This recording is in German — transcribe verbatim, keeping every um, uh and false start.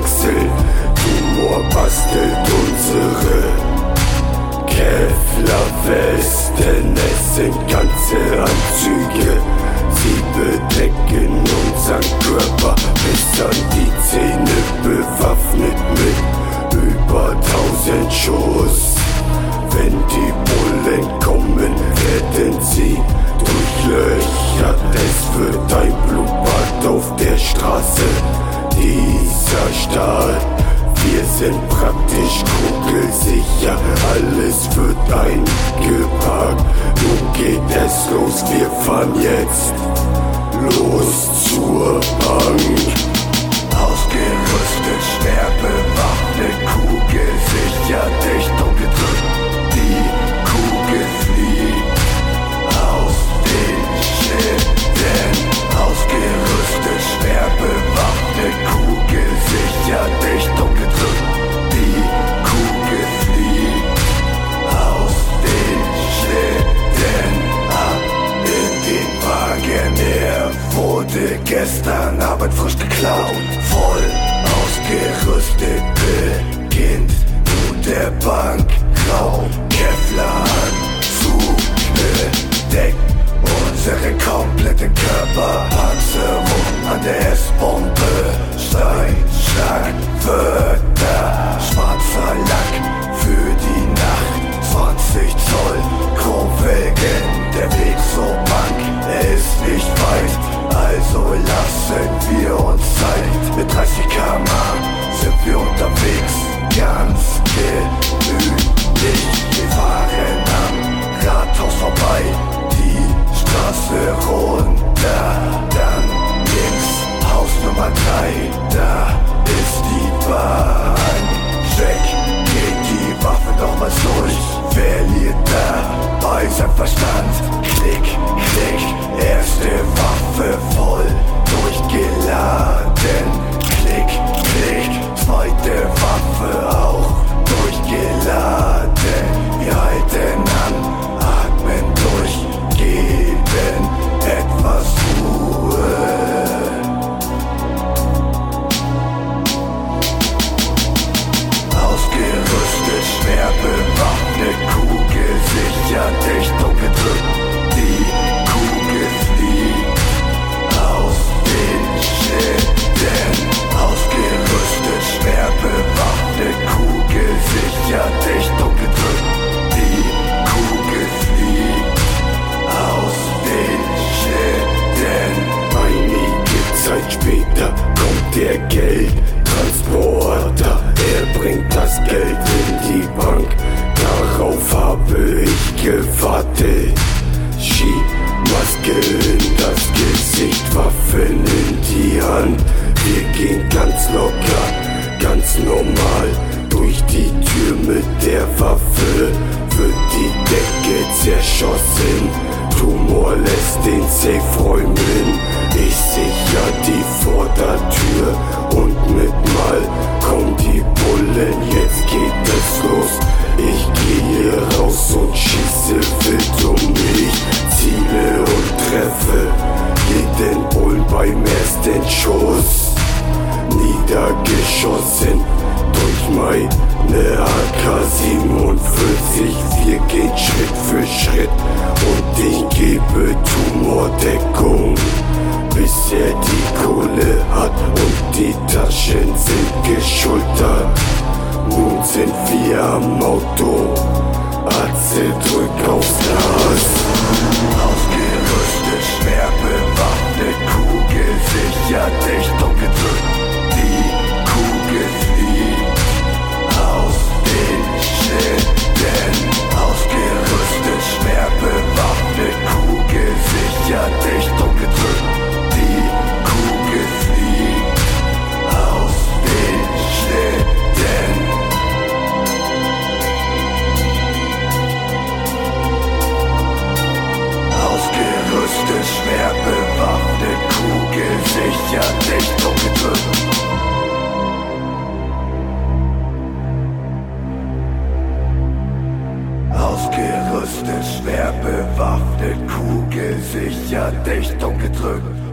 wechseln. Tumor bastelt unsere Kevlar-Westen. Es sind ganze Anzüge, sie bedecken unseren Körper bis an die Zähne, bewaffnet mit über tausend Schuss. Wenn die Bullen kommen, werden sie durchlöchert. Es wird ein Blutbad auf der Straße, dieser Stadt. Wir sind praktisch kugelsicher, alles wird eingepackt. Nun geht es los, wir fahren jetzt los zur Bank. Ausgerüstet, schwer bewaffnet, kugelsicher, dicht und gedrückt. Die Kugel fliegt aus den Schilden. Ausgerüstet, schwer bewaffnet, kugelsicher, dicht und gedrückt. Die Kugel fliegt aus den Schlitten ab in den Wagen. Er wurde gestern Abend frisch geklaut. Voll ausgerüstet beginnt nun der Bankraub. Kevlar-Anzug bedeckt unsere kompletten Körper. Panzerung an der S-Bombe, Steinschlag, Wörter, schwarzer Lack für die Nacht. Zwanzig Zoll Chromwelken, der Weg zur Bank ist nicht weit, also lassen wir uns Zeit. Mit dreißig Kilometer pro Stunde sind wir unterwegs, ganz gemütlich. Wir fahren am Rathaus vorbei, die Straße runter, dann links, Haus Nummer drei, da ist die Bank. Check, geht die Waffe nochmals durch, verliert dabei sein Verstand. Klick, klick, erste Waffe voll durchgeladen. Klick, klick, zweite Waffe auch durchgeladen. Wir halten an, atmen durch, geben etwas Ruhe. Ausgerüstet, schwer bewaffnet, kugelsicher, dicht und gedrückt. Die Kugel fliegt aus den Schlitten. Ausgerüstet, schwer bewaffnet, kugelsicher, dicht und gedrückt. Die Kugel fliegt aus den Schlitten. Einige Zeit später kommt der Geldtransporter. Er bringt das Geld in die Bank. Darauf habe ich gewartet. Skimaske in das Gesicht, Waffen in die Hand. Wir gehen ganz locker, ganz normal durch die Tür mit der Waffe. Wird die Decke zerschossen, Tumor lässt den Safe räumen. Ich sicher die Vordertür und mit Mal kommen die Bullen, jetzt geht es los. Ich gehe raus und schieße wild um mich, ziele und treffe jeden Bullen beim ersten Schuss. Niedergeschossen durch meine A K siebenundvierzig. Wir gehen Schritt für Schritt und ich gebe Tumordeckung, bis er die Kohle hat und die Taschen sind geschultert. Nun sind wir am Auto, Atze drück aufs Gas. Ausgerüstet, schwer bewaffnet, kugelsicher, dicht und gedrückt. Die Kugel fliegt aus den Schlitten. Ausgerüstet, schwer bewaffnet, kugelsicher, dicht und gedrückt. Die Kugel fliegt aus den Schlitten. Ausgerüstet, schwer bewaffnet, kugelsicher, dicht und gedrückt. Ausgerüstet, schwer bewaffnet, kugelsicher, dicht und gedrückt.